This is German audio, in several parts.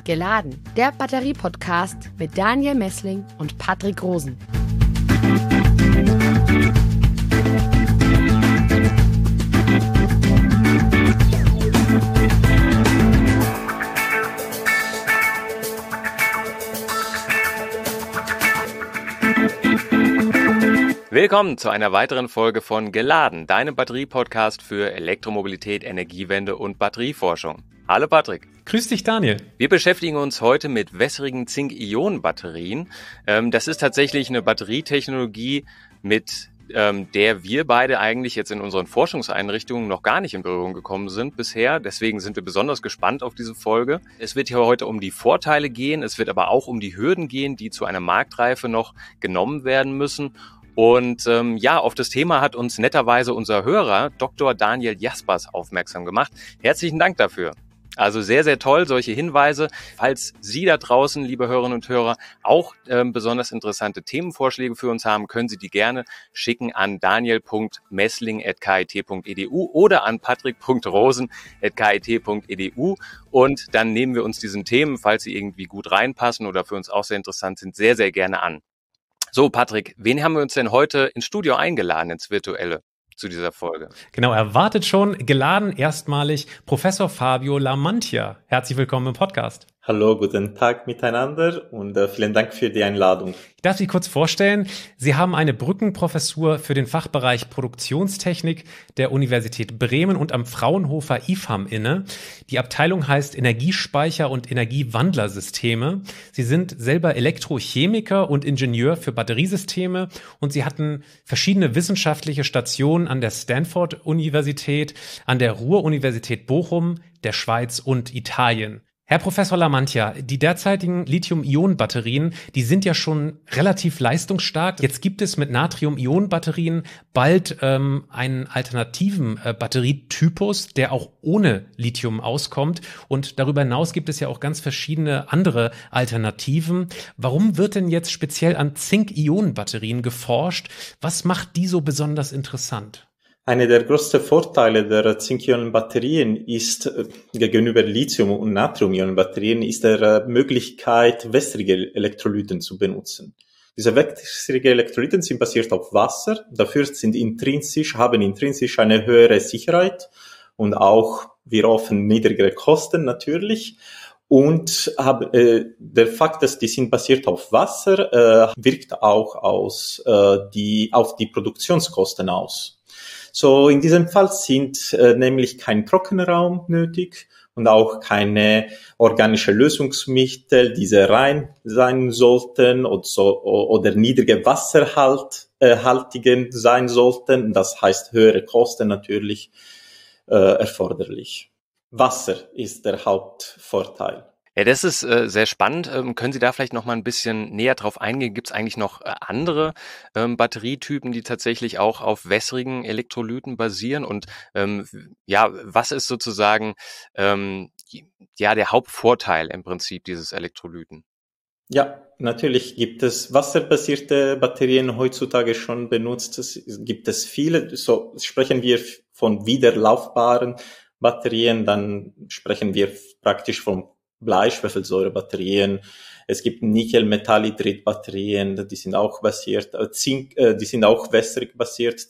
Geladen, der Batterie-Podcast mit Daniel Messling und Patrick Rosen. Willkommen zu einer weiteren Folge von Geladen, deinem Batterie-Podcast für Elektromobilität, Energiewende und Batterieforschung. Hallo Patrick. Grüß dich, Daniel. Wir beschäftigen uns heute mit wässrigen Zink-Ionen-Batterien. Das ist tatsächlich eine Batterietechnologie, mit der wir beide eigentlich jetzt in unseren Forschungseinrichtungen noch gar nicht in Berührung gekommen sind bisher. Deswegen sind wir besonders gespannt auf diese Folge. Es wird hier heute um die Vorteile gehen, es wird aber auch um die Hürden gehen, die zu einer Marktreife noch genommen werden müssen. Und auf das Thema hat uns netterweise unser Hörer Dr. Daniel Jaspers aufmerksam gemacht. Herzlichen Dank dafür. Also sehr, sehr toll, solche Hinweise. Falls Sie da draußen, liebe Hörerinnen und Hörer, auch besonders interessante Themenvorschläge für uns haben, können Sie die gerne schicken an daniel.messling@kit.edu oder an patrick.rosen@kit.edu. Und dann nehmen wir uns diesen Themen, falls sie irgendwie gut reinpassen oder für uns auch sehr interessant sind, sehr, sehr gerne an. So, Patrick, wen haben wir uns denn heute ins Studio eingeladen, ins Virtuelle, zu dieser Folge? Genau, erwartet schon, geladen erstmalig Professor Fabio Lamantia. Herzlich willkommen im Podcast. Hallo, guten Tag miteinander und vielen Dank für die Einladung. Ich darf Sie kurz vorstellen, Sie haben eine Brückenprofessur für den Fachbereich Produktionstechnik der Universität Bremen und am Fraunhofer IFAM inne. Die Abteilung heißt Energiespeicher- und Energiewandlersysteme. Sie sind selber Elektrochemiker und Ingenieur für Batteriesysteme und Sie hatten verschiedene wissenschaftliche Stationen an der Stanford-Universität, an der Ruhr-Universität Bochum, der Schweiz und Italien. Herr Professor Lamantia, die derzeitigen Lithium-Ionen-Batterien, die sind ja schon relativ leistungsstark. Jetzt gibt es mit Natrium-Ionen-Batterien bald einen alternativen Batterietypus, der auch ohne Lithium auskommt. Und darüber hinaus gibt es ja auch ganz verschiedene andere Alternativen. Warum wird denn jetzt speziell an Zink-Ionen-Batterien geforscht? Was macht die so besonders interessant? Einer der größten Vorteile der Zink-Ionen-Batterien ist gegenüber Lithium- und Natrium-Ionen-Batterien ist der Möglichkeit, wässrige Elektrolyten zu benutzen. Diese wässrigen Elektrolyten sind basiert auf Wasser, dafür haben intrinsisch eine höhere Sicherheit und auch wir hoffen niedrigere Kosten natürlich. Und der Fakt, dass die sind basiert auf Wasser, wirkt auch auf die Produktionskosten aus. So, in diesem Fall sind nämlich kein trockener Raum nötig und auch keine organische Lösungsmittel, die sehr rein sein sollten oder niedrige Wasserhaltigen sein sollten. Das heißt, höhere Kosten natürlich erforderlich. Wasser ist der Hauptvorteil. Ja, das ist sehr spannend. Können Sie da vielleicht noch mal ein bisschen näher drauf eingehen? Gibt es eigentlich noch andere Batterietypen, die tatsächlich auch auf wässrigen Elektrolyten basieren? Und was ist sozusagen der Hauptvorteil im Prinzip dieses Elektrolyten? Ja, natürlich gibt es wasserbasierte Batterien heutzutage schon benutzt. Gibt es viele. So sprechen wir von wiederlaufbaren Batterien, dann sprechen wir praktisch von Bleischwefelsäurebatterien. Es gibt Nickel-Metallhydrid-Batterien, die sind auch basiert, die sind auch wässrig basiert,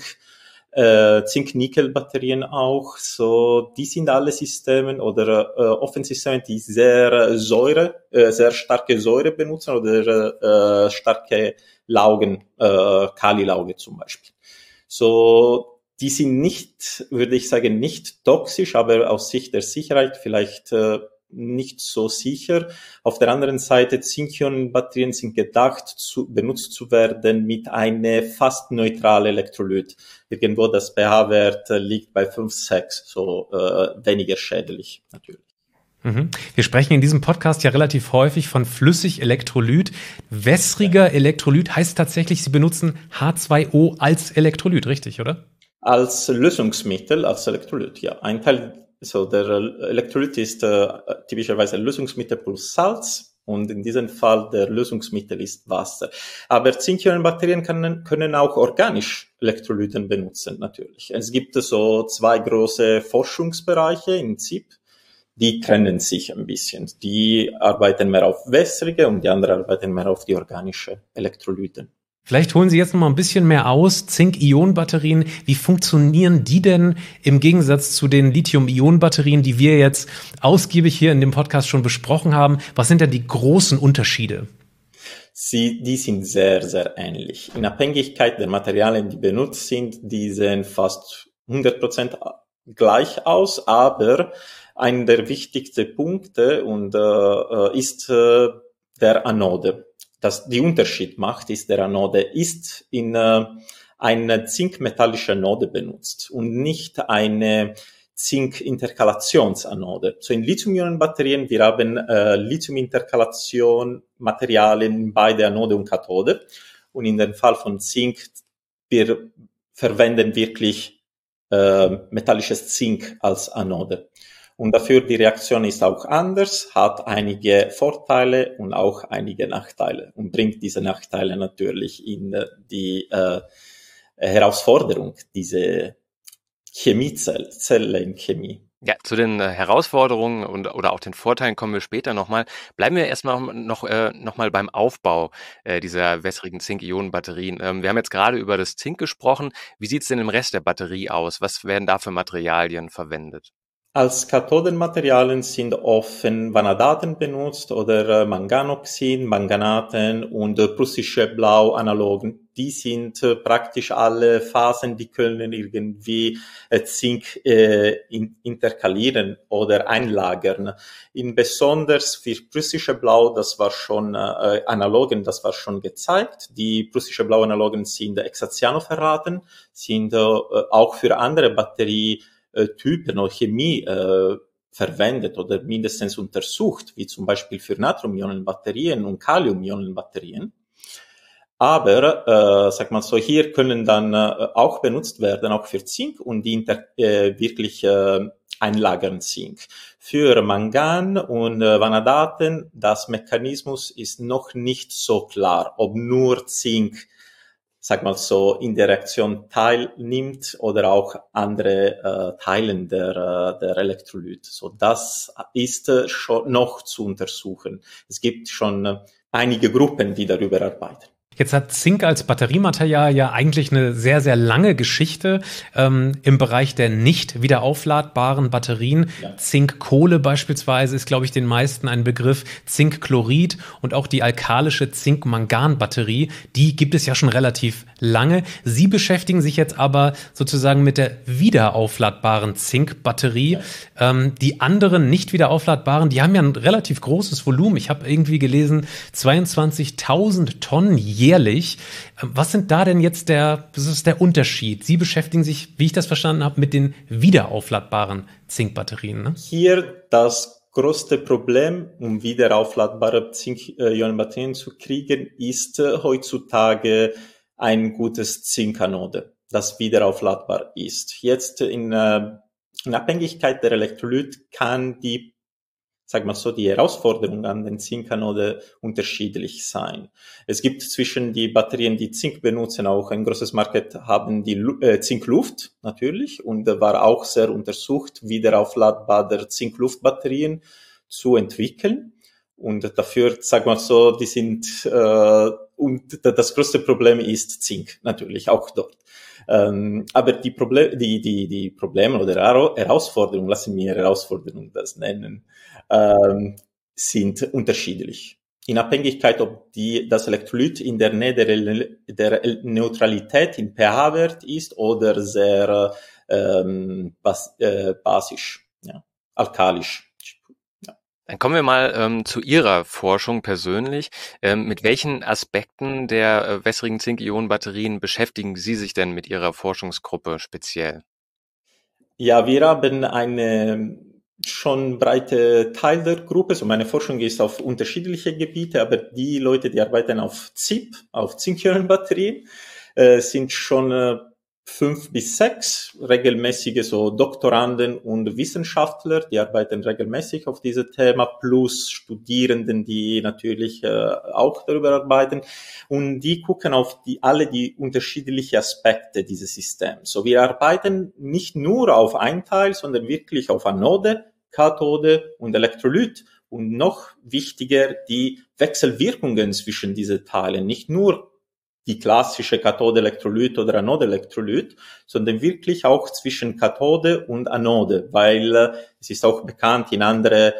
Zink-Nickel-Batterien auch. So, die sind alle Systeme oder Ofensysteme, die sehr starke Säure benutzen oder starke Laugen, Kalilauge zum Beispiel. So, die sind nicht, würde ich sagen, nicht toxisch, aber aus Sicht der Sicherheit vielleicht nicht so sicher. Auf der anderen Seite, Zink-Ionen-Batterien sind gedacht, benutzt zu werden mit einem fast neutralen Elektrolyt. Irgendwo das pH-Wert liegt bei 5, 6, so weniger schädlich natürlich. Wir sprechen in diesem Podcast ja relativ häufig von Flüssig-Elektrolyt. Wässriger Elektrolyt heißt tatsächlich, Sie benutzen H2O als Elektrolyt, richtig, oder? Als Lösungsmittel, als Elektrolyt, ja. Ein Teil, so der Elektrolyt ist typischerweise Lösungsmittel plus Salz und in diesem Fall der Lösungsmittel ist Wasser. Aber Zink-Ionen-Batterien können auch organisch Elektrolyten benutzen, natürlich. Es gibt so zwei große Forschungsbereiche im ZIP. die trennen sich ein bisschen. Die arbeiten mehr auf wässrige und die anderen arbeiten mehr auf die organische Elektrolyten. Vielleicht holen Sie jetzt noch mal ein bisschen mehr aus. Zink-Ionen-Batterien, wie funktionieren die denn im Gegensatz zu den Lithium-Ionen-Batterien, die wir jetzt ausgiebig hier in dem Podcast schon besprochen haben? Was sind denn die großen Unterschiede? Die sind sehr, sehr ähnlich. In Abhängigkeit der Materialien, die benutzt sind, die sehen fast 100% gleich aus, aber einer der wichtigsten Punkte ist der Anode. Die Unterschied macht, ist der Anode ist in eine zinkmetallische Anode benutzt und nicht eine Zink-Interkalationsanode. So in Lithium-Ionen-Batterien, wir haben Lithium-Interkalation-Materialien bei der Anode und Kathode. Und in dem Fall von Zink, wir verwenden wirklich metallisches Zink als Anode. Und dafür die Reaktion ist auch anders, hat einige Vorteile und auch einige Nachteile und bringt diese Nachteile natürlich in die Herausforderung, diese Zellenchemie. Ja, zu den Herausforderungen oder auch den Vorteilen kommen wir später nochmal. Bleiben wir erstmal noch mal beim Aufbau dieser wässrigen Zink-Ionen-Batterien. Wir haben jetzt gerade über das Zink gesprochen. Wie sieht es denn im Rest der Batterie aus? Was werden da für Materialien verwendet? Als Kathodenmaterialien sind oft Vanadaten benutzt oder Manganoxid, Manganaten und prussische Blau-Analogen. Die sind praktisch alle Phasen, die können irgendwie Zink interkalieren oder einlagern. In besonders für prussische Blau, das war schon Analogen, das war schon gezeigt. Die prussische Blau-Analogen sind Exaciano-Ferraten, sind auch für andere Batterietypen oder Chemie verwendet oder mindestens untersucht, wie zum Beispiel für Natrium-Ionen-Batterien und Kalium-Ionen-Batterien. Aber, sag mal so, hier können dann auch benutzt werden, auch für Zink und die wirklich einlagern Zink. Für Mangan und Vanadaten, das Mechanismus ist noch nicht so klar, ob nur Zink, sag mal so, in der Reaktion teilnimmt oder auch andere Teilen der Elektrolyt. So, das ist schon noch zu untersuchen. Es gibt schon einige Gruppen, die darüber arbeiten. Jetzt hat Zink als Batteriematerial ja eigentlich eine sehr, sehr lange Geschichte im Bereich der nicht wiederaufladbaren Batterien. Ja. Zinkkohle beispielsweise ist, glaube ich, den meisten ein Begriff. Zinkchlorid und auch die alkalische Zink-Mangan-Batterie, die gibt es ja schon relativ lange. Sie beschäftigen sich jetzt aber sozusagen mit der wiederaufladbaren Zinkbatterie. Ja. Die anderen nicht wiederaufladbaren, die haben ja ein relativ großes Volumen. Ich habe irgendwie gelesen, 22.000 Tonnen jährlich. Was sind da denn jetzt was ist der Unterschied? Sie beschäftigen sich, wie ich das verstanden habe, mit den wiederaufladbaren Zinkbatterien, ne? Hier das größte Problem, um wiederaufladbare Zink-Ionen-Batterien zu kriegen, ist heutzutage ein gutes Zinkanode, das wiederaufladbar ist. Jetzt in Abhängigkeit der Elektrolyt kann die Herausforderung an den Zinkanode unterschiedlich sein. Es gibt zwischen die Batterien, die Zink benutzen, auch ein großes Market, haben die Zinkluft natürlich und war auch sehr untersucht, wiederaufladbare Zinkluftbatterien zu entwickeln. Und dafür, die sind, und das größte Problem ist Zink natürlich auch dort. Aber die Probleme oder Herausforderungen, lassen wir Herausforderungen das nennen, sind unterschiedlich. In Abhängigkeit, ob das Elektrolyt in der Nähe der Neutralität im pH-Wert ist oder sehr basisch, ja, alkalisch. Dann kommen wir mal zu Ihrer Forschung persönlich. Mit welchen Aspekten der wässrigen Zink-Ionen-Batterien beschäftigen Sie sich denn mit Ihrer Forschungsgruppe speziell? Ja, wir haben eine schon breite Teil der Gruppe. So meine Forschung ist auf unterschiedliche Gebiete, aber die Leute, die arbeiten auf ZIB, auf Zink-Ionen-Batterien, sind schon 5 bis 6 regelmäßige so Doktoranden und Wissenschaftler, die arbeiten regelmäßig auf dieses Thema, plus Studierenden, die natürlich auch darüber arbeiten. Und die gucken auf alle die unterschiedlichen Aspekte dieses Systems. So wir arbeiten nicht nur auf ein Teil, sondern wirklich auf Anode, Kathode und Elektrolyt. Und noch wichtiger, die Wechselwirkungen zwischen diesen Teilen. Nicht nur die klassische Kathode-Elektrolyt oder Anode-Elektrolyt, sondern wirklich auch zwischen Kathode und Anode, weil es ist auch bekannt in andere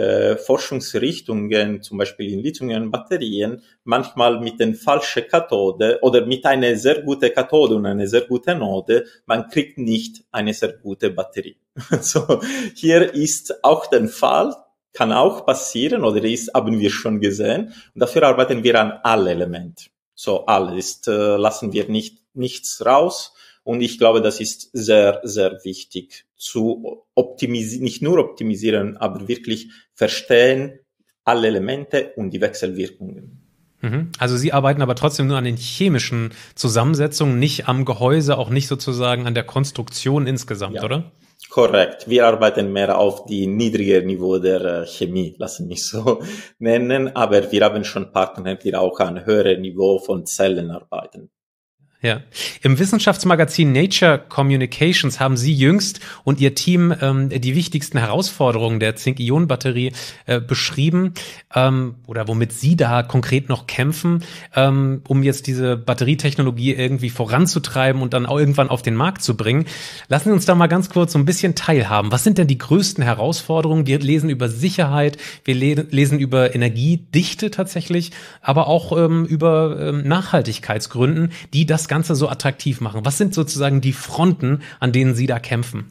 Forschungsrichtungen, zum Beispiel in Lithium-Ionen-Batterien, manchmal mit den falschen Kathode oder mit einer sehr guten Kathode und einer sehr guten Anode, man kriegt nicht eine sehr gute Batterie. So, hier ist auch der Fall, kann auch passieren oder haben wir schon gesehen. Und dafür arbeiten wir an alle Elemente. So alles lassen wir nichts raus. Und ich glaube, das ist sehr, sehr wichtig zu optimisieren, nicht nur optimieren, aber wirklich verstehen alle Elemente und die Wechselwirkungen. Also Sie arbeiten aber trotzdem nur an den chemischen Zusammensetzungen, nicht am Gehäuse, auch nicht sozusagen an der Konstruktion insgesamt, ja. Oder? Korrekt. Wir arbeiten mehr auf die niedrige Niveau der Chemie, lassen mich so nennen, aber wir haben schon Partner, die auch an höherem Niveau von Zellen arbeiten. Ja. Im Wissenschaftsmagazin Nature Communications haben Sie jüngst und Ihr Team die wichtigsten Herausforderungen der Zink-Ionen-Batterie beschrieben oder womit Sie da konkret noch kämpfen, um jetzt diese Batterietechnologie irgendwie voranzutreiben und dann auch irgendwann auf den Markt zu bringen. Lassen Sie uns da mal ganz kurz so ein bisschen teilhaben. Was sind denn die größten Herausforderungen? Wir lesen über Sicherheit, wir lesen über Energiedichte tatsächlich, aber auch über Nachhaltigkeitsgründen, die das Ganze so attraktiv machen. Was sind sozusagen die Fronten, an denen Sie da kämpfen?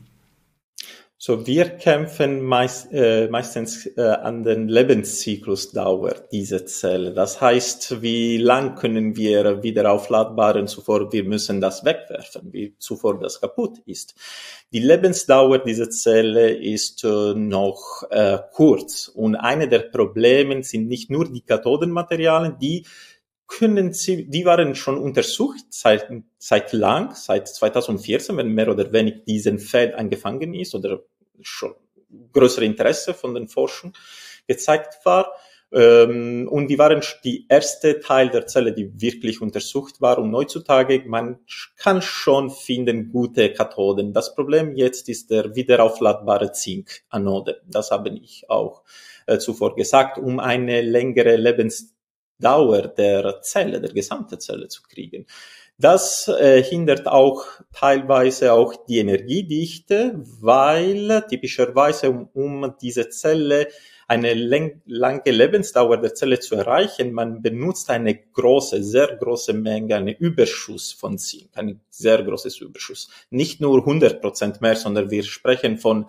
So, wir kämpfen meistens an den Lebenszyklusdauer dieser Zelle. Das heißt, wie lang können wir wieder aufladbaren, zuvor wir müssen das wegwerfen, wie zuvor das kaputt ist. Die Lebensdauer dieser Zelle ist noch kurz. Und eine der Probleme sind nicht nur die Kathodenmaterialien, die waren schon untersucht seit 2014, wenn mehr oder weniger diesen Feld angefangen ist oder schon größere Interesse von den Forschern gezeigt war. Und die waren die erste Teil der Zelle, die wirklich untersucht war. Und heutzutage, man kann schon finden gute Kathoden. Das Problem jetzt ist der wiederaufladbare Zink-Anode. Das habe ich auch zuvor gesagt, um eine längere Lebensdauer der Zelle, der gesamten Zelle zu kriegen. Das hindert auch teilweise auch die Energiedichte, weil typischerweise um diese Zelle eine lange Lebensdauer der Zelle zu erreichen, man benutzt eine sehr große Menge, einen Überschuss von Zink, ein sehr großes Überschuss. Nicht nur 100% mehr, sondern wir sprechen von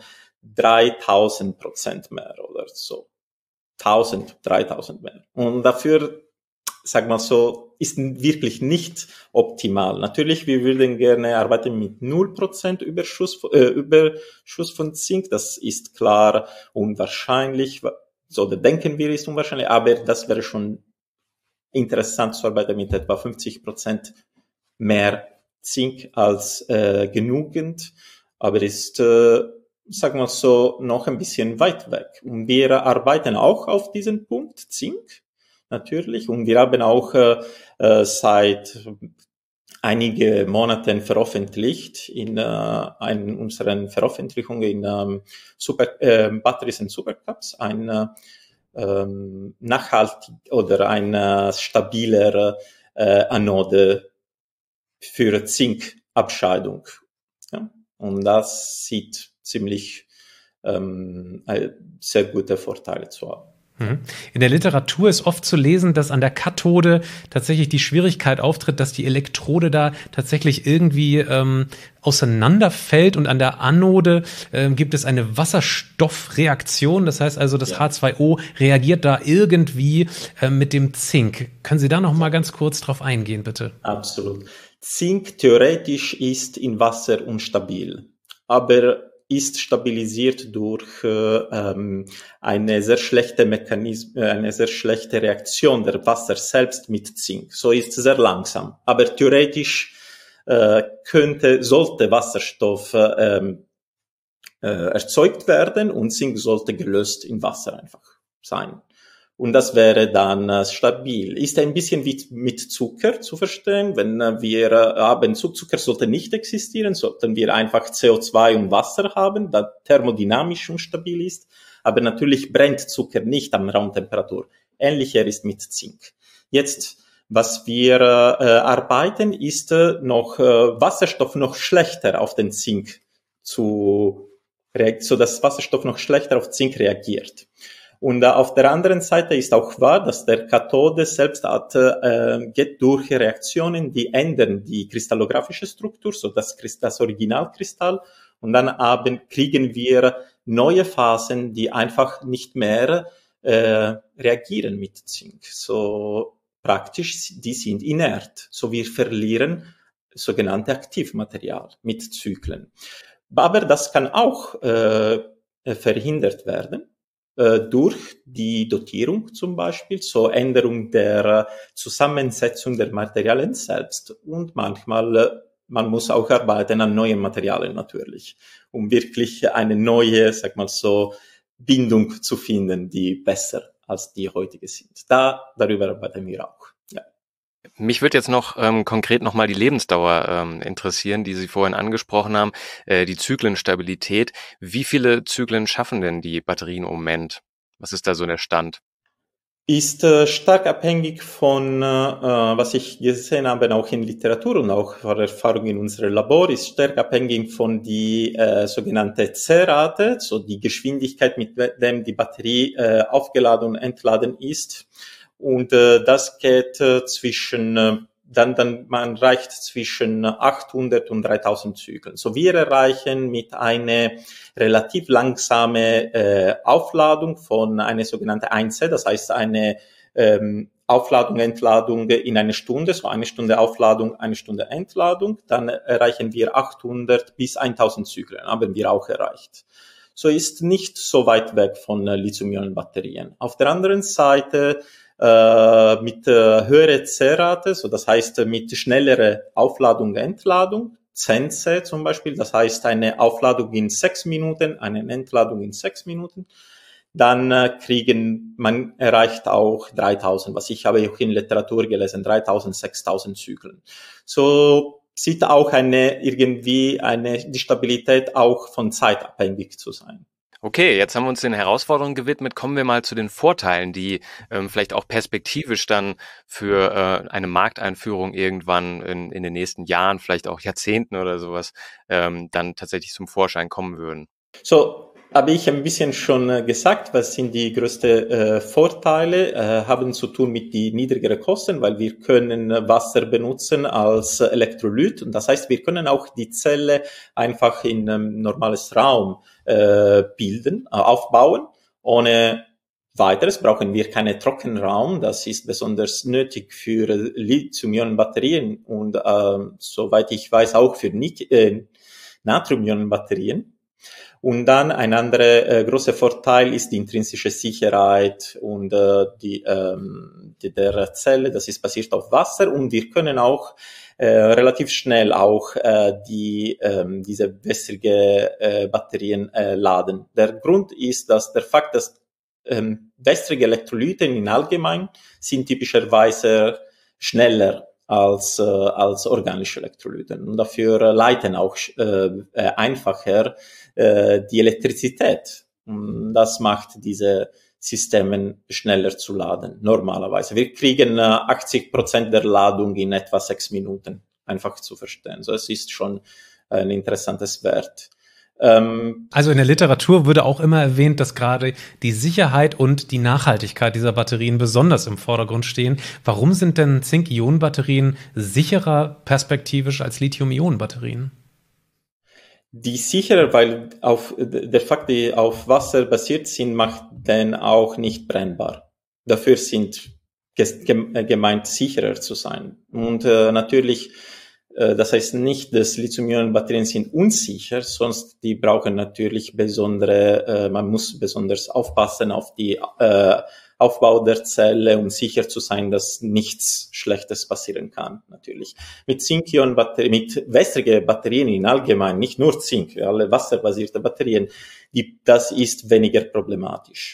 3000% mehr oder so. 3000 mehr. Und dafür, sag mal so, ist wirklich nicht optimal. Natürlich, wir würden gerne arbeiten mit 0% Überschuss von Zink. Das ist klar unwahrscheinlich. So denken wir, ist unwahrscheinlich. Aber das wäre schon interessant zu arbeiten mit etwa 50% mehr Zink als genügend. Aber ist, sag mal so, noch ein bisschen weit weg. Und wir arbeiten auch auf diesen Punkt, Zink. Natürlich. Und wir haben auch seit einigen Monaten veröffentlicht in unseren Veröffentlichungen in Batteries and Supercaps ein nachhaltig oder ein stabiler Anode für Zinkabscheidung. Ja? Und das sieht ziemlich sehr gute Vorteile zu haben. In der Literatur ist oft zu lesen, dass an der Kathode tatsächlich die Schwierigkeit auftritt, dass die Elektrode da tatsächlich irgendwie auseinanderfällt und an der Anode gibt es eine Wasserstoffreaktion. Das heißt also, das H2O reagiert da irgendwie mit dem Zink. Können Sie da noch mal ganz kurz drauf eingehen, bitte? Absolut. Zink theoretisch ist in Wasser unstabil, aber ist stabilisiert durch eine sehr schlechte eine sehr schlechte Reaktion der Wasser selbst mit Zink. So ist es sehr langsam. Aber theoretisch sollte Wasserstoff erzeugt werden und Zink sollte gelöst in Wasser einfach sein. Und das wäre dann stabil. Ist ein bisschen wie mit Zucker zu verstehen. Wenn wir haben, Zucker sollte nicht existieren, sollten wir einfach CO2 und Wasser haben, das thermodynamisch unstabil ist. Aber natürlich brennt Zucker nicht am Raumtemperatur. Ähnlicher ist mit Zink. Jetzt, was wir arbeiten, ist noch Wasserstoff noch schlechter auf den Zink so dass Wasserstoff noch schlechter auf Zink reagiert. Und auf der anderen Seite ist auch wahr, dass der Kathode selbst geht durch Reaktionen, die ändern die kristallographische Struktur, so das Originalkristall. Und dann kriegen wir neue Phasen, die einfach nicht mehr reagieren mit Zink. So praktisch, die sind inert. So wir verlieren sogenannte Aktivmaterial mit Zyklen. Aber das kann auch verhindert werden durch die Dotierung zum Beispiel, so Änderung der Zusammensetzung der Materialien selbst. Und manchmal, man muss auch arbeiten an neuen Materialien natürlich, um wirklich eine neue, sag mal so, Bindung zu finden, die besser als die heutige sind. Darüber arbeiten wir auch. Ja. Mich würde jetzt noch konkret nochmal die Lebensdauer interessieren, die Sie vorhin angesprochen haben, die Zyklenstabilität. Wie viele Zyklen schaffen denn die Batterien im Moment? Was ist da so der Stand? Ist stark abhängig von, was ich gesehen habe, auch in Literatur und auch von Erfahrung in unserem Labor, ist stark abhängig von die sogenannte C-Rate, so die Geschwindigkeit, mit dem die Batterie aufgeladen und entladen ist. Und das geht zwischen, man reicht zwischen 800 und 3000 Zyklen. So wir erreichen mit einer relativ langsame Aufladung von einer sogenannten 1C, das heißt eine Aufladung, Entladung in eine Stunde, so eine Stunde Aufladung, eine Stunde Entladung, dann erreichen wir 800 bis 1000 Zyklen, haben wir auch erreicht. So ist nicht so weit weg von Lithium-Ionen-Batterien. Auf der anderen Seite mit höherer C-Rate, so das heißt mit schnellerer Aufladung, Entladung, 10C zum Beispiel, das heißt eine Aufladung in 6 Minuten, eine Entladung in 6 Minuten, dann man erreicht auch 3000, was ich habe auch in Literatur gelesen, 3000, 6000 Zyklen. So sieht auch die Stabilität auch von Zeit abhängig zu sein. Okay, jetzt haben wir uns den Herausforderungen gewidmet. Kommen wir mal zu den Vorteilen, die vielleicht auch perspektivisch dann für eine Markteinführung irgendwann in den nächsten Jahren, vielleicht auch Jahrzehnten oder sowas, dann tatsächlich zum Vorschein kommen würden. So, habe ich ein bisschen schon gesagt, was sind die größten Vorteile, haben zu tun mit die niedrigeren Kosten, weil wir können Wasser benutzen als Elektrolyt und das heißt, wir können auch die Zelle einfach in einem normales Raum aufbauen. Ohne weiteres brauchen wir keinen Trockenraum. Das ist besonders nötig für Lithium-Ionen-Batterien und soweit ich weiß auch für Natrium-Ionen-Batterien. Und dann ein anderer großer Vorteil ist die intrinsische Sicherheit und der Zelle. Das ist basiert auf Wasser und wir können auch relativ schnell auch diese wässrige Batterien laden. Der Grund ist, dass der Fakt, dass wässrige Elektrolyte in allgemein sind typischerweise schneller als organische Elektrolyte und dafür leiten auch einfacher die Elektrizität. Das macht diese Systemen schneller zu laden, normalerweise. Wir kriegen 80% der Ladung in etwa 6 Minuten, einfach zu verstehen. So, es ist schon ein interessantes Wert. Also in der Literatur würde auch immer erwähnt, dass gerade die Sicherheit und die Nachhaltigkeit dieser Batterien besonders im Vordergrund stehen. Warum sind denn Zink-Ionen-Batterien sicherer perspektivisch als Lithium-Ionen-Batterien? Die sicherer, weil der Fakt, die auf Wasser basiert sind, macht den auch nicht brennbar. Dafür sind gemeint, sicherer zu sein. Und natürlich, das heißt nicht, dass Lithium-Ionen-Batterien sind unsicher, sonst die brauchen natürlich man muss besonders aufpassen auf die Aufbau der Zelle, um sicher zu sein, dass nichts Schlechtes passieren kann, natürlich. Mit Zink-Ionen-Batterien, mit wässrigen Batterien in allgemein, nicht nur Zink, alle wasserbasierte Batterien, das ist weniger problematisch.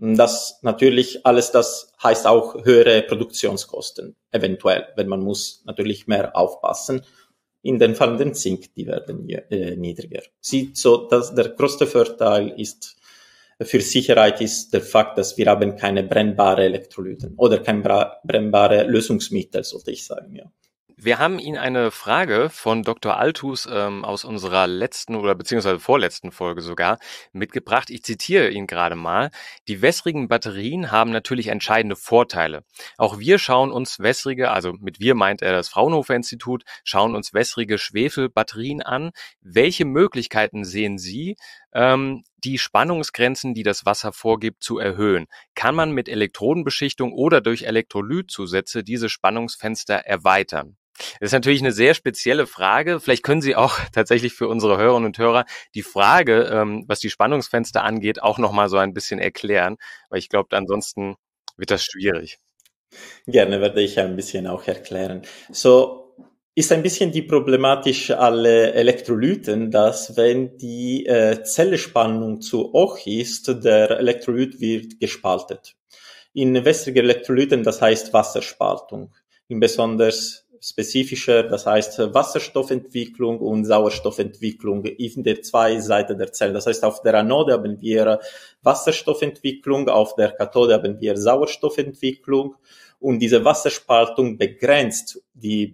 Das natürlich alles, das heißt auch höhere Produktionskosten, eventuell, wenn man muss natürlich mehr aufpassen. In den Fall den Zink, die werden niedriger. Sieht so, dass der größte Vorteil ist für Sicherheit ist der Fakt, dass wir haben keine brennbare Elektrolyten oder kein brennbare Lösungsmittel, sollte ich sagen, ja. Wir haben Ihnen eine Frage von Dr. Althus aus unserer letzten oder beziehungsweise vorletzten Folge sogar mitgebracht. Ich zitiere ihn gerade mal. Die wässrigen Batterien haben natürlich entscheidende Vorteile. Auch wir schauen uns wässrige, also mit wir meint er das Fraunhofer Institut, schauen uns wässrige Schwefelbatterien an. Welche Möglichkeiten sehen Sie, die Spannungsgrenzen, die das Wasser vorgibt, zu erhöhen? Kann man mit Elektrodenbeschichtung oder durch Elektrolytzusätze diese Spannungsfenster erweitern? Das ist natürlich eine sehr spezielle Frage. Vielleicht können Sie auch tatsächlich für unsere Hörerinnen und Hörer die Frage, was die Spannungsfenster angeht, auch nochmal so ein bisschen erklären, weil ich glaube, ansonsten wird das schwierig. Gerne werde ich ein bisschen auch erklären. So ist ein bisschen die Problematik alle Elektrolyten, dass wenn die Zellspannung zu hoch ist, der Elektrolyt wird gespaltet. In wässrigen Elektrolyten, das heißt Wasserspaltung. In besonders spezifischer, das heißt Wasserstoffentwicklung und Sauerstoffentwicklung in der zwei Seiten der Zelle. Das heißt, auf der Anode haben wir Wasserstoffentwicklung, auf der Kathode haben wir Sauerstoffentwicklung und diese Wasserspaltung begrenzt die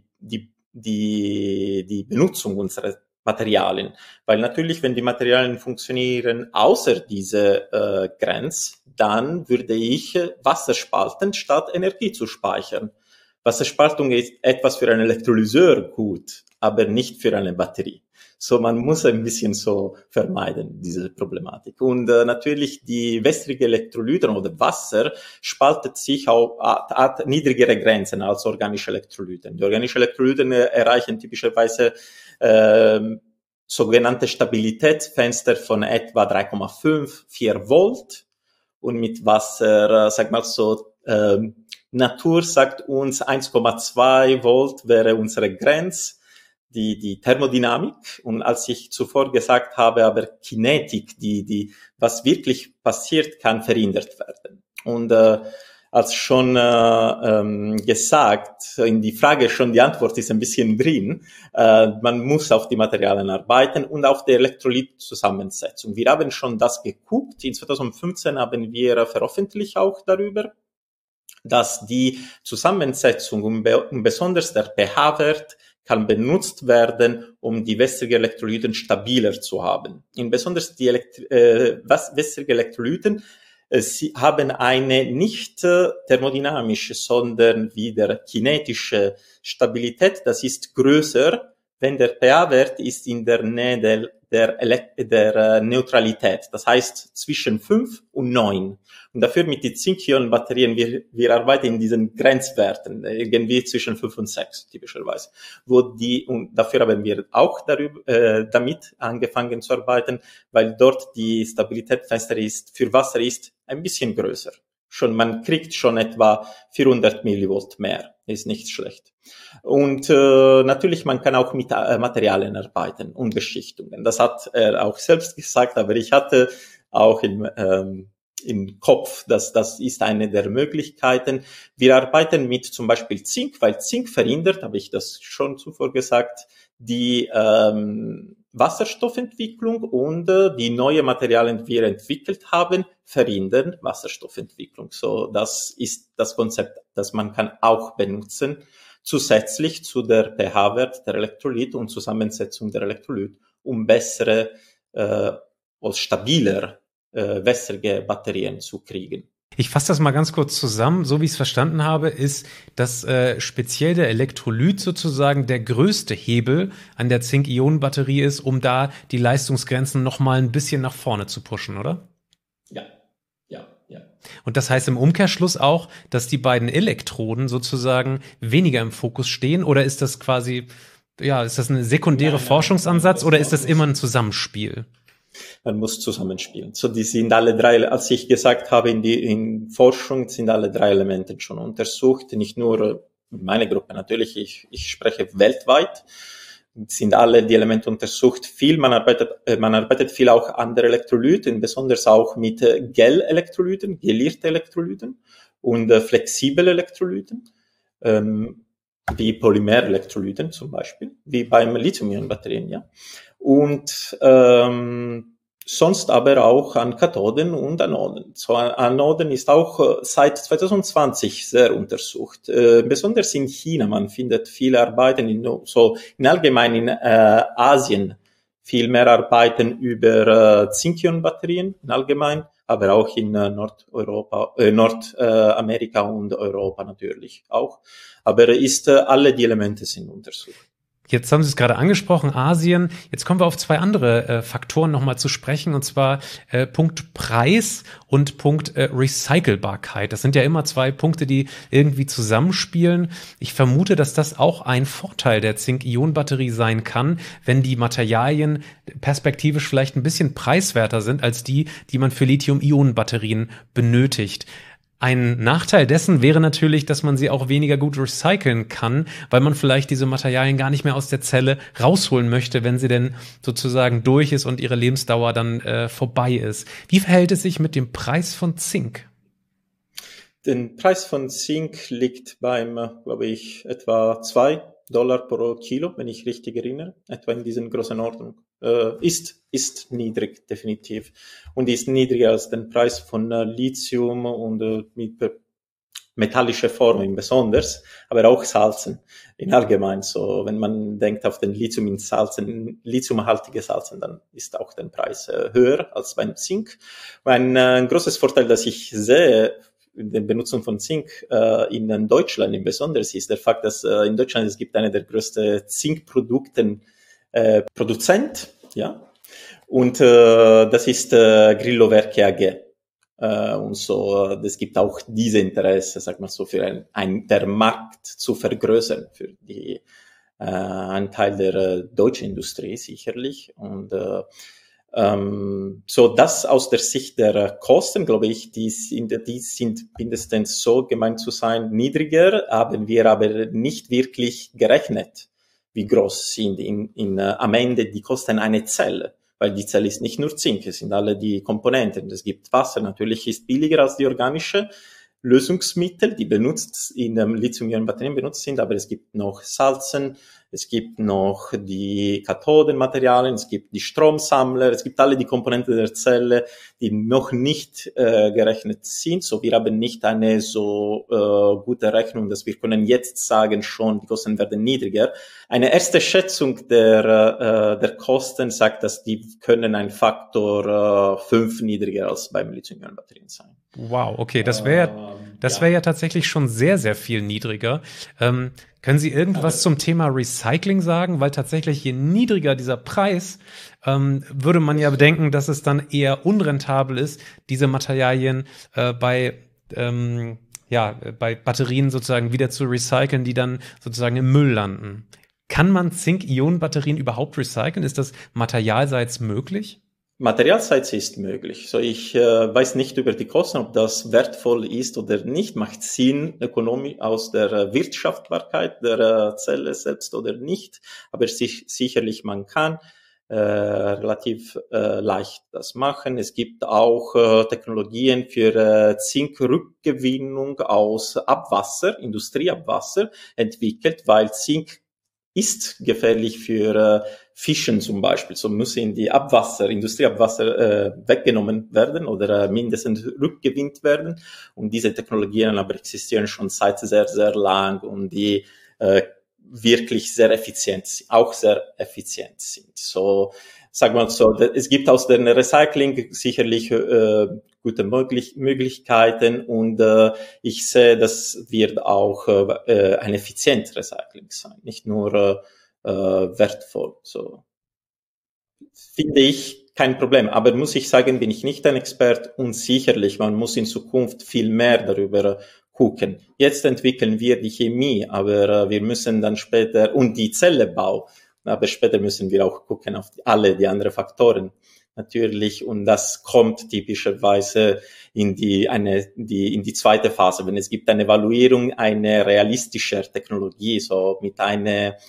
Benutzung unserer Materialien. Weil natürlich, wenn die Materialien funktionieren außer dieser Grenze, dann würde ich Wasser spalten, statt Energie zu speichern. Wasserspaltung ist etwas für einen Elektrolyseur gut, aber nicht für eine Batterie. So, man muss ein bisschen so vermeiden, diese Problematik. Und natürlich die wässrige Elektrolyten oder Wasser spaltet sich auch, hat niedrigere Grenzen als organische Elektrolyten. Die organischen Elektrolyten erreichen typischerweise sogenannte Stabilitätsfenster von etwa 3,5, 4 Volt. Und mit Wasser, sag mal so, Natur sagt uns 1,2 Volt wäre unsere Grenze, die Thermodynamik. Und als ich zuvor gesagt habe, aber Kinetik, was wirklich passiert, kann verhindert werden. Und als schon gesagt, in die Frage schon die Antwort ist ein bisschen drin. Man muss auf die Materialien arbeiten und auf der Elektrolytzusammensetzung. Wir haben schon das geguckt. In 2015 haben wir veröffentlicht auch darüber, dass die Zusammensetzung und besonders der pH-Wert kann benutzt werden, um die wässrigen Elektrolyten stabiler zu haben. In besonders die wässrigen Elektrolyten, sie haben eine nicht thermodynamische, sondern wieder kinetische Stabilität. Das ist größer, wenn der pH-Wert ist in der Nähe der Neutralität. Das heißt zwischen 5 und 9. Und dafür mit den Zink-Ionen-Batterien, wir arbeiten in diesen Grenzwerten, irgendwie zwischen 5 und 6, typischerweise. Und dafür haben wir auch damit angefangen zu arbeiten, weil dort die Stabilitätsfenster für Wasser ist ein bisschen größer. Man kriegt schon etwa 400 Millivolt mehr. Ist nicht schlecht. Und natürlich, man kann auch mit Materialien arbeiten und Beschichtungen. Das hat er auch selbst gesagt, aber ich hatte auch im Kopf, dass das ist eine der Möglichkeiten. Wir arbeiten mit zum Beispiel Zink, weil Zink verhindert, habe ich das schon zuvor gesagt, die Wasserstoffentwicklung und die neue Materialien, die wir entwickelt haben, verhindern Wasserstoffentwicklung. So, das ist das Konzept, das man kann auch benutzen, zusätzlich zu der pH-Wert der Elektrolyt und Zusammensetzung der Elektrolyt, um bessere und stabiler wässrige Batterien zu kriegen. Ich fasse das mal ganz kurz zusammen. So wie ich es verstanden habe, ist, dass speziell der Elektrolyt sozusagen der größte Hebel an der Zink-Ionen-Batterie ist, um da die Leistungsgrenzen noch mal ein bisschen nach vorne zu pushen, oder? Ja. Und das heißt im Umkehrschluss auch, dass die beiden Elektroden sozusagen weniger im Fokus stehen? Oder ist das quasi, ist das ein sekundärer Forschungsansatz oder ist das immer ein Zusammenspiel? Man muss zusammenspielen. So, die sind alle drei, als ich gesagt habe, in Forschung sind alle drei Elemente schon untersucht. Nicht nur meine Gruppe, natürlich, ich spreche weltweit. sind alle die Elemente untersucht. Man arbeitet viel auch an der Elektrolyten, besonders auch mit Gel-Elektrolyten, gelierte Elektrolyten und flexible Elektrolyten, wie Polymer-Elektrolyten zum Beispiel, wie beim Lithium-Ionen-Batterien, ja. Und sonst aber auch an Kathoden und Anoden. So, Anoden ist auch seit 2020 sehr untersucht. Besonders in China, man findet viele Arbeiten in allgemein in Asien, viel mehr Arbeiten über Zink-Ionen-Batterien in allgemein, aber auch in Nordamerika und Europa natürlich auch. Aber alle die Elemente sind untersucht. Jetzt haben Sie es gerade angesprochen, Asien. Jetzt kommen wir auf zwei andere Faktoren nochmal zu sprechen, und zwar Punkt Preis und Punkt Recycelbarkeit. Das sind ja immer zwei Punkte, die irgendwie zusammenspielen. Ich vermute, dass das auch ein Vorteil der Zink-Ionen-Batterie sein kann, wenn die Materialien perspektivisch vielleicht ein bisschen preiswerter sind als die man für Lithium-Ionen-Batterien benötigt. Ein Nachteil dessen wäre natürlich, dass man sie auch weniger gut recyceln kann, weil man vielleicht diese Materialien gar nicht mehr aus der Zelle rausholen möchte, wenn sie denn sozusagen durch ist und ihre Lebensdauer dann vorbei ist. Wie verhält es sich mit dem Preis von Zink? Der Preis von Zink liegt beim, glaube ich, etwa $2 pro Kilo, wenn ich richtig erinnere, etwa in diesen großen Ordnung. Ist niedrig, definitiv. Und ist niedriger als den Preis von Lithium und mit metallischer Form besonders, aber auch Salzen in allgemein. So, wenn man denkt auf den lithiumhaltige Salzen, dann ist auch der Preis höher als beim Zink. Ein großes Vorteil, das ich sehe, in der Benutzung von Zink in Deutschland im Besonderen ist der Fakt, dass in Deutschland es gibt eine der größten Zinkprodukten Produzent, ja, und das ist Grillo Werke AG. Und so, das gibt auch diese Interesse, sag mal so, für der Markt zu vergrößern, für die Anteil der deutschen Industrie sicherlich. Und so, das aus der Sicht der Kosten, glaube ich, die sind mindestens so gemeint zu sein niedriger, haben wir aber nicht wirklich gerechnet, wie groß sind am Ende die Kosten einer Zelle. Weil die Zelle ist nicht nur Zink, es sind alle die Komponenten. Es gibt Wasser, natürlich ist billiger als die organische Lösungsmittel, die benutzt in Lithium-Ionen-Batterien benutzt sind, aber es gibt noch Salzen, es gibt noch die Kathodenmaterialien, es gibt die Stromsammler, es gibt alle die Komponenten der Zelle, die noch nicht gerechnet sind. So, wir haben nicht eine so gute Rechnung, dass wir können jetzt sagen schon, die Kosten werden niedriger. Eine erste Schätzung der Kosten sagt, dass die können ein Faktor 5 niedriger als beim Lithium-Ionen-Batterien sein. Wow, okay, das wäre ja tatsächlich schon sehr, sehr viel niedriger. Können Sie irgendwas zum Thema Recycling sagen? Weil tatsächlich, je niedriger dieser Preis, würde man ja bedenken, dass es dann eher unrentabel ist, diese Materialien bei Batterien sozusagen wieder zu recyceln, die dann sozusagen im Müll landen. Kann man Zink-Ionen-Batterien überhaupt recyceln? Ist das materialseits möglich? Materialseits ist möglich. So, ich weiß nicht über die Kosten, ob das wertvoll ist oder nicht. Macht Sinn, Ökonomie aus der Wirtschaftbarkeit der Zelle selbst oder nicht. Aber sicherlich man kann relativ leicht das machen. Es gibt auch Technologien für Zinkrückgewinnung aus Abwasser, Industrieabwasser entwickelt, weil Zink ist gefährlich für Fischen zum Beispiel. So müssen die Industrieabwasser weggenommen werden oder mindestens rückgewinnt werden. Und diese Technologien aber existieren schon seit sehr, sehr lang und die wirklich sehr effizient sind. So, sag mal so, es gibt aus dem Recycling sicherlich gute Möglichkeiten und ich sehe, das wird auch ein effizientes Recycling sein, nicht nur wertvoll. So finde ich kein Problem, aber muss ich sagen, bin ich nicht ein Expert und sicherlich, man muss in Zukunft viel mehr darüber gucken. Jetzt entwickeln wir die Chemie, aber wir müssen dann später und die Zellebau, aber später müssen wir auch gucken auf alle die anderen Faktoren natürlich und das kommt typischerweise in die zweite Phase, wenn es gibt eine Evaluierung einer realistischen Technologie, so mit einer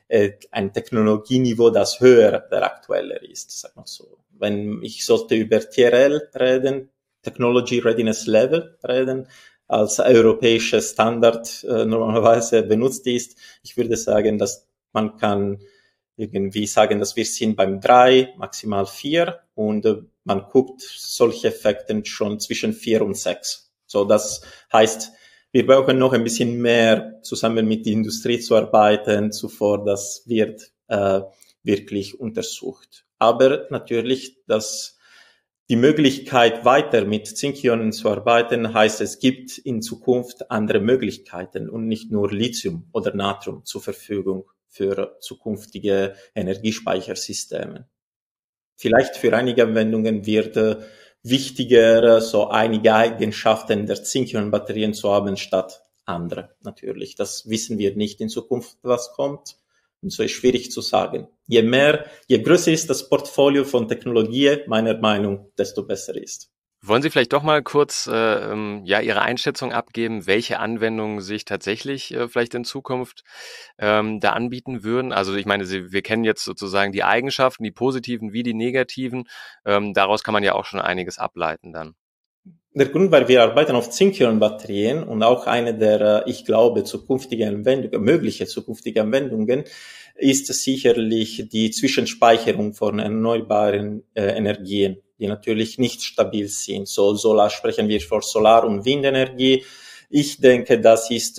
ein Technologieniveau, das höher der aktuelle ist, sag mal so. Wenn ich sollte über TRL reden, Technology Readiness Level reden, als europäischer Standard normalerweise benutzt ist, ich würde sagen, dass man kann irgendwie sagen, dass wir sind beim 3, maximal 4 und man guckt solche Effekte schon zwischen 4 und 6. So, das heißt, wir brauchen noch ein bisschen mehr zusammen mit der Industrie zu arbeiten, zuvor das wird wirklich untersucht. Aber natürlich, dass die Möglichkeit, weiter mit Zinkionen zu arbeiten, heißt, es gibt in Zukunft andere Möglichkeiten und nicht nur Lithium oder Natrium zur Verfügung für zukünftige Energiespeichersysteme. Vielleicht für einige Anwendungen wird wichtiger, so einige Eigenschaften der Zinkionenbatterien zu haben, statt andere. Natürlich, das wissen wir nicht in Zukunft, was kommt. Und so ist schwierig zu sagen. Je größer ist das Portfolio von Technologie, meiner Meinung, desto besser ist. Wollen Sie vielleicht doch mal kurz Ihre Einschätzung abgeben, welche Anwendungen sich tatsächlich vielleicht in Zukunft da anbieten würden? Also ich meine, wir kennen jetzt sozusagen die Eigenschaften, die positiven wie die negativen. Daraus kann man ja auch schon einiges ableiten dann. Der Grund, weil wir arbeiten auf Zinkionenbatterien und auch eine der, ich glaube, mögliche zukünftige Anwendungen ist sicherlich die Zwischenspeicherung von erneuerbaren Energien, die natürlich nicht stabil sind. So sprechen wir von Solar- und Windenergie. Ich denke, das ist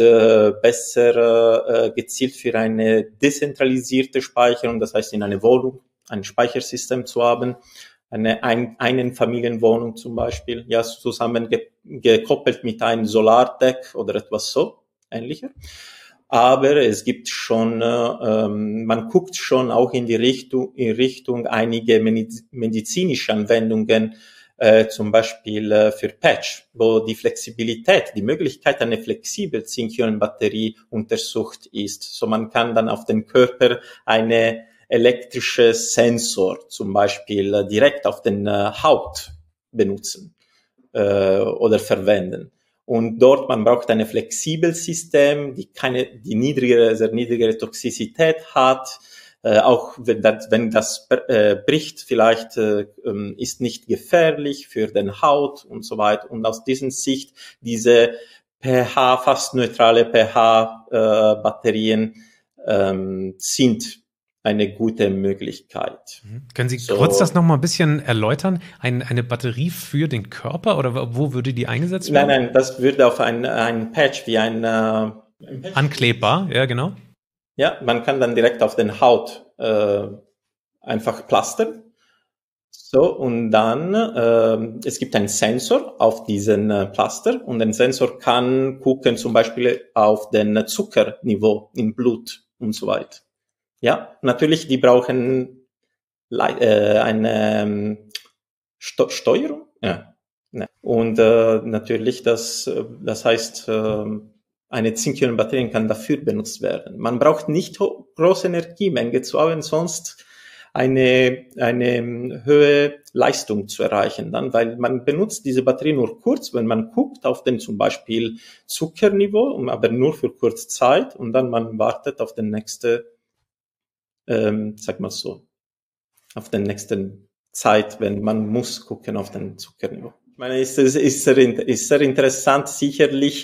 besser gezielt für eine dezentralisierte Speicherung, das heißt in einer Wohnung ein Speichersystem zu haben. Eine Familienwohnung zum Beispiel, ja, zusammen gekoppelt mit einem Solardeck oder etwas so ähnlicher. Aber es gibt schon, man guckt schon auch in Richtung einige medizinische Anwendungen, zum Beispiel für Patch, wo die Flexibilität, die Möglichkeit einer flexiblen Zinkionenbatterie untersucht ist. So man kann dann auf den Körper eine elektrische Sensor zum Beispiel direkt auf den Haut benutzen oder verwenden. Und dort, man braucht ein flexibles System, die sehr niedrigere Toxizität hat. Auch wenn das bricht, vielleicht ist nicht gefährlich für den Haut und so weiter. Und aus dieser Sicht, diese fast neutrale pH-Batterien sind eine gute Möglichkeit. Können Sie kurz das noch mal ein bisschen erläutern? Eine Batterie für den Körper oder wo würde die eingesetzt werden? Nein, das würde auf ein Patch wie ein Patch anklebbar, ja genau. Ja, man kann dann direkt auf den Haut einfach plastern. So, und dann, es gibt einen Sensor auf diesen Plaster und ein Sensor kann gucken zum Beispiel auf den Zuckerniveau im Blut und so weiter. Ja, natürlich, die brauchen eine Steuerung. Ja. Und natürlich, das heißt, eine Zinkionenbatterie kann dafür benutzt werden. Man braucht nicht große Energiemenge zu haben, sonst eine hohe Leistung zu erreichen, dann, weil man benutzt diese Batterie nur kurz, wenn man guckt auf den zum Beispiel Zuckerniveau, aber nur für kurze Zeit und dann man wartet auf den nächsten sag mal so, auf den nächsten Zeit, wenn man muss gucken auf den Zuckerniveau. Ich meine, ist sehr interessant, sicherlich,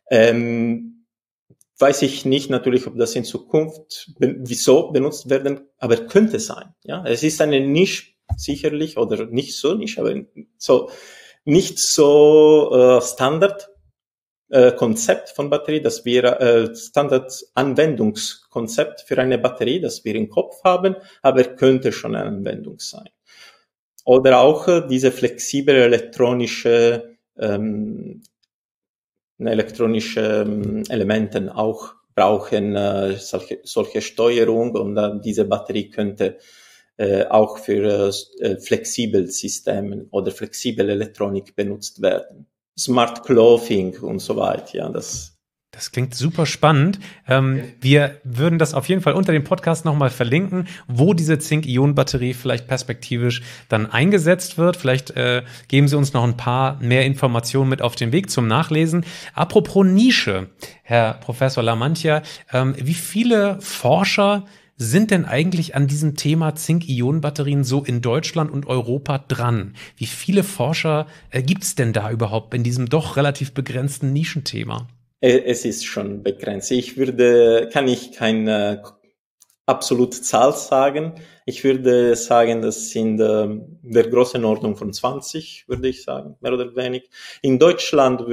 weiß ich nicht natürlich, ob das in Zukunft wieso benutzt werden, aber könnte sein, ja. Es ist eine Nische, sicherlich, oder nicht so Nische, aber nicht so Standard, Konzept von Batterie, dass wir Standard-Anwendungskonzept für eine Batterie, das wir im Kopf haben, aber könnte schon eine Anwendung sein. Oder auch diese flexible elektronische Elementen auch brauchen solche Steuerung und diese Batterie könnte auch für flexible Systeme oder flexible Elektronik benutzt werden. Smart Clothing und so weiter, ja, das klingt super spannend. Wir würden das auf jeden Fall unter dem Podcast nochmal verlinken, wo diese Zink-Ionen-Batterie vielleicht perspektivisch dann eingesetzt wird. Vielleicht geben Sie uns noch ein paar mehr Informationen mit auf den Weg zum Nachlesen. Apropos Nische, Herr Professor Lamantia, wie viele Forscher sind denn eigentlich an diesem Thema Zink-Ionen-Batterien so in Deutschland und Europa dran? Wie viele Forscher gibt es denn da überhaupt in diesem doch relativ begrenzten Nischenthema? Es ist schon begrenzt. Kann ich keine absolute Zahl sagen. Ich würde sagen, das sind der Größenordnung von 20, würde ich sagen, mehr oder weniger. In Deutschland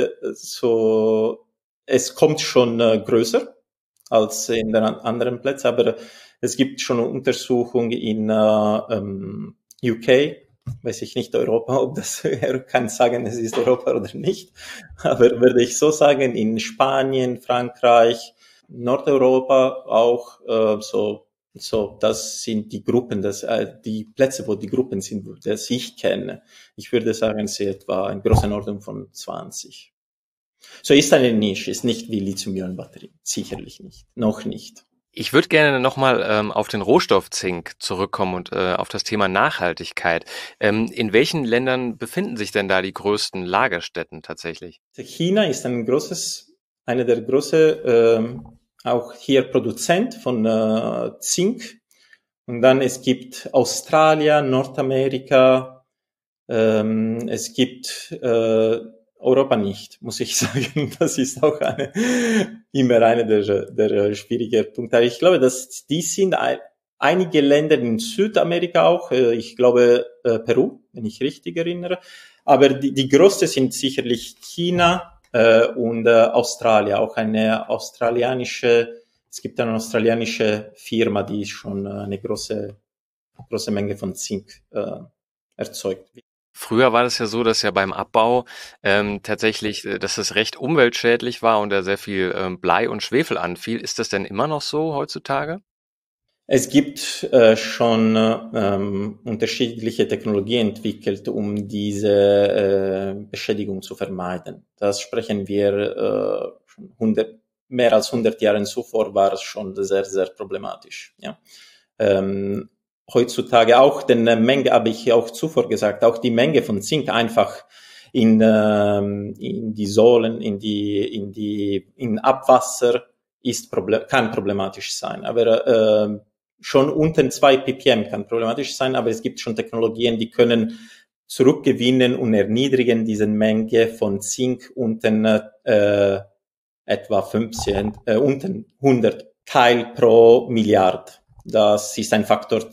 es kommt schon größer als in den anderen Plätzen, aber es gibt schon Untersuchungen in UK, weiß ich nicht, Europa, ob das, er kann sagen, es ist Europa oder nicht, aber würde ich so sagen, in Spanien, Frankreich, Nordeuropa auch, das sind die Gruppen, die Plätze, wo die Gruppen sind, das ich kenne. Ich würde sagen, es ist etwa in Größenordnung von 20. So ist eine Nische, ist nicht wie Lithium-Ionen-Batterien. Sicherlich nicht. Noch nicht. Ich würde gerne nochmal auf den Rohstoff Zink zurückkommen und auf das Thema Nachhaltigkeit. In welchen Ländern befinden sich denn da die größten Lagerstätten tatsächlich? China ist einer der großen, auch hier Produzent von Zink. Und dann es gibt Australien, Nordamerika, es gibt Europa nicht, muss ich sagen. Das ist auch immer einer der schwierigen Punkte. Ich glaube, dass die sind einige Länder in Südamerika auch. Ich glaube Peru, wenn ich richtig erinnere. Aber die größten sind sicherlich China und Australien. Auch es gibt eine australianische Firma, die schon eine große Menge von Zink erzeugt. Früher war das ja so, dass ja beim Abbau tatsächlich, dass es recht umweltschädlich war und da sehr viel Blei und Schwefel anfiel. Ist das denn immer noch so heutzutage? Es gibt schon unterschiedliche Technologien entwickelt, um diese Beschädigung zu vermeiden. Das sprechen wir schon mehr als 100 Jahren zuvor, war es schon sehr, sehr problematisch. Ja. Heutzutage auch die Menge, habe ich auch zuvor gesagt, auch die Menge von Zink einfach in die Säulen, in Abwasser kann problematisch sein. Aber schon unter 2 ppm kann problematisch sein, aber es gibt schon Technologien, die können zurückgewinnen und erniedrigen diese Menge von Zink unter etwa unter 100 Teil pro Milliard. Das ist ein Faktor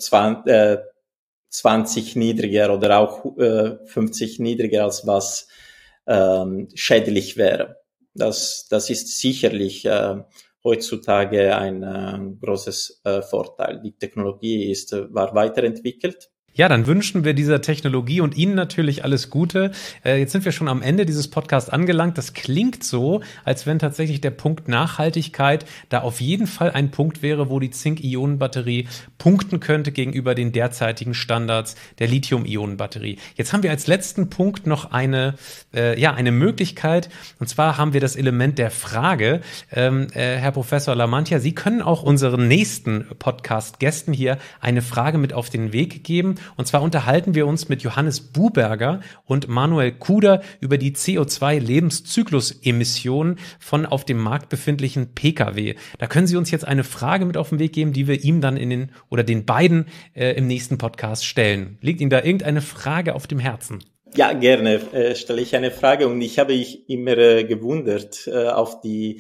20 niedriger oder auch 50 niedriger, als was schädlich wäre. Das ist sicherlich heutzutage ein großes Vorteil. Die Technologie war weiterentwickelt. Ja, dann wünschen wir dieser Technologie und Ihnen natürlich alles Gute. Jetzt sind wir schon am Ende dieses Podcasts angelangt. Das klingt so, als wenn tatsächlich der Punkt Nachhaltigkeit da auf jeden Fall ein Punkt wäre, wo die Zink-Ionen-Batterie punkten könnte gegenüber den derzeitigen Standards der Lithium-Ionen-Batterie. Jetzt haben wir als letzten Punkt noch eine Möglichkeit. Und zwar haben wir das Element der Frage. Herr Professor Lamantia, Sie können auch unseren nächsten Podcast-Gästen hier eine Frage mit auf den Weg geben. Und zwar unterhalten wir uns mit Johannes Buberger und Manuel Kuder über die CO2-Lebenszyklusemissionen von auf dem Markt befindlichen Pkw. Da können Sie uns jetzt eine Frage mit auf den Weg geben, die wir ihm dann den beiden im nächsten Podcast stellen. Liegt Ihnen da irgendeine Frage auf dem Herzen? Ja, gerne stelle ich eine Frage und ich habe mich immer gewundert auf die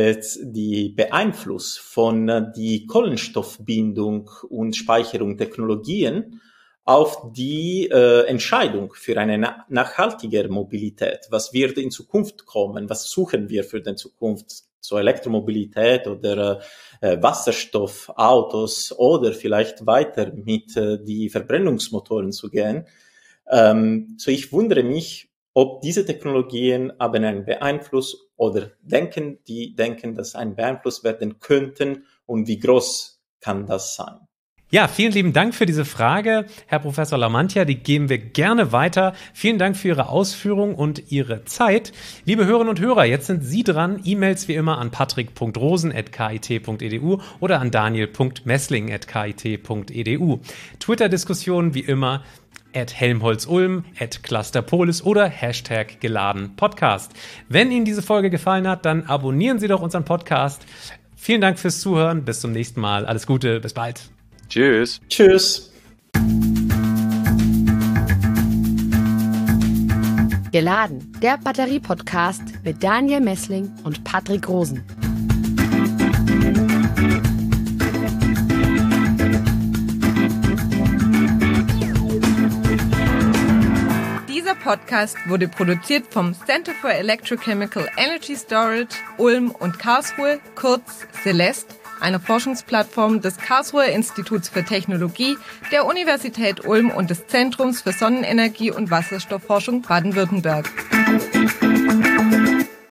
Beeinfluss von die Kohlenstoffbindung und Speicherung Technologien auf die Entscheidung für eine nachhaltige Mobilität. Was wird in Zukunft kommen? Was suchen wir für die Zukunft? So Elektromobilität oder Wasserstoffautos oder vielleicht weiter mit die Verbrennungsmotoren zu gehen. So ich wundere mich, ob diese Technologien haben einen Beeinfluss oder denken, dass ein Beeinfluss werden könnten und wie groß kann das sein? Ja, vielen lieben Dank für diese Frage, Herr Professor Lamantia. Die geben wir gerne weiter. Vielen Dank für Ihre Ausführung und Ihre Zeit. Liebe Hörerinnen und Hörer, jetzt sind Sie dran. E-Mails wie immer an patrick.rosen@kit.edu oder an daniel.messling@kit.edu. Twitter-Diskussionen wie immer @Helmholtz-Ulm, @Clusterpolis oder #geladenpodcast. Wenn Ihnen diese Folge gefallen hat, dann abonnieren Sie doch unseren Podcast. Vielen Dank fürs Zuhören. Bis zum nächsten Mal. Alles Gute. Bis bald. Tschüss. Tschüss. Geladen, der Batterie-Podcast mit Daniel Messling und Patrick Rosen. Dieser Podcast wurde produziert vom Center for Electrochemical Energy Storage Ulm und Karlsruhe, kurz CELEST, einer Forschungsplattform des Karlsruher Instituts für Technologie, der Universität Ulm und des Zentrums für Sonnenenergie und Wasserstoffforschung Baden-Württemberg.